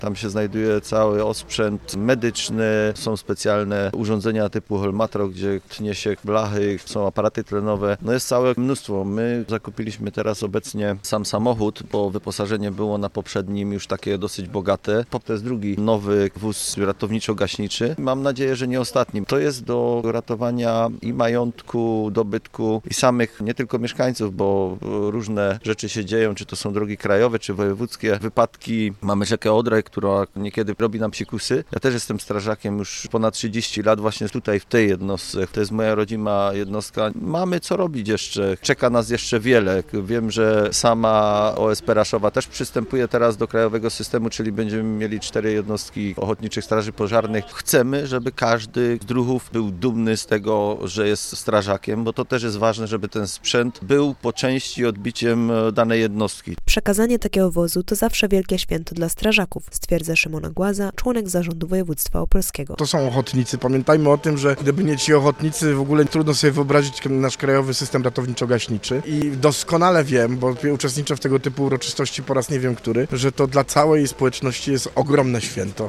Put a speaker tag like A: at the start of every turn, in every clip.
A: Tam się znajduje cały osprzęt medyczny, są specjalne urządzenia typu Holmatro, gdzie tnie się blachy, są aparaty tlenowe. No jest całe mnóstwo. My zakupiliśmy teraz obecnie sam samochód, bo wyposażenie było na poprzednim już takie dosyć bogate. To jest drugi nowy wóz ratowniczo-gaśniczy. Mam nadzieję, że nie ostatnim. To jest do ratowania i majątku, dobytku i samych nie tylko mieszkańców, bo różne rzeczy się dzieją, czy to są drogi krajowe, czy wojewódzkie. Wypadki. Mamy rzekę Odrę, która niekiedy robi nam psikusy. Ja też jestem strażakiem już ponad 30 lat właśnie tutaj w tej jednostce. To jest moja rodzima jednostka. Mamy co robić jeszcze. Czeka nas jeszcze wiele. Wiem, że sama OSP Raszowa też przystępuje teraz do krajowego systemu, czyli będziemy mieli 4 jednostki ochotniczych straży pożarnych. Chcemy, żeby każdy z druhów był dumny z tego, że jest strażakiem, bo to też jest ważne, żeby ten sprzęt był po części odbiciem danej jednostki.
B: Przekazanie takiego wozu to zawsze wielkie święto dla strażaków, stwierdza Szymona Głaza, członek zarządu województwa opolskiego.
C: To są ochotnicy. Pamiętajmy o tym, że gdyby nie ci ochotnicy, w ogóle trudno sobie wyobrazić nasz krajowy system ratowniczo-gaśniczy. I doskonale wiem, bo uczestniczę w tego typu uroczystości po raz nie wiem który, że to dla całej społeczności jest ogromne święto.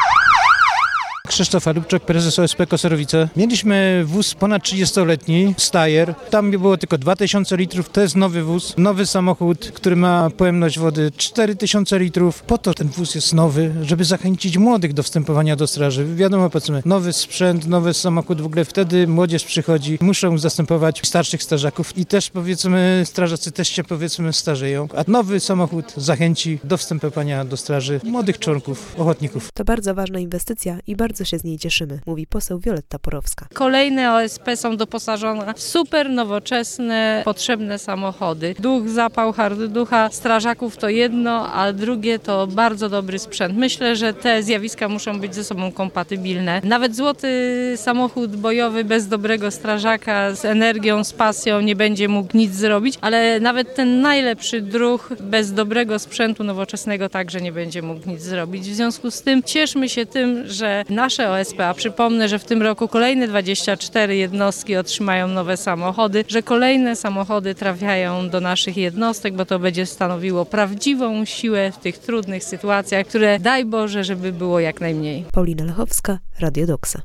D: Krzysztof Arubczak, prezes OSP Koserowice. Mieliśmy wóz ponad 30-letni, Steyr. Tam było tylko 2000 litrów. To jest nowy wóz, nowy samochód, który ma pojemność wody 4000 litrów. Po to ten wóz jest nowy, żeby zachęcić młodych do wstępowania do straży. Wiadomo, powiedzmy, nowy sprzęt, nowy samochód, w ogóle wtedy młodzież przychodzi, muszą zastępować starszych strażaków i też powiedzmy strażacy też się powiedzmy starzeją, a nowy samochód zachęci do wstępowania do straży młodych członków, ochotników.
B: To bardzo ważna inwestycja i bardzo się z niej cieszymy, mówi poseł Wioletta Porowska.
E: Kolejne OSP są doposażone w super nowoczesne, potrzebne samochody. Duch, zapał, harducha strażaków to jedno, a drugie to bardzo dobry sprzęt. Myślę, że te zjawiska muszą być ze sobą kompatybilne. Nawet złoty samochód bojowy bez dobrego strażaka, z energią, z pasją nie będzie mógł nic zrobić, ale nawet ten najlepszy druh bez dobrego sprzętu nowoczesnego także nie będzie mógł nic zrobić. W związku z tym cieszmy się tym, że nasze OSP, a przypomnę, że w tym roku kolejne 24 jednostki otrzymają nowe samochody, że kolejne samochody trafiają do naszych jednostek, bo to będzie stanowiło prawdziwą siłę w tych trudnych sytuacjach, które daj Boże, żeby było jak najmniej.
B: Paulina Lechowska, Radio Doksa.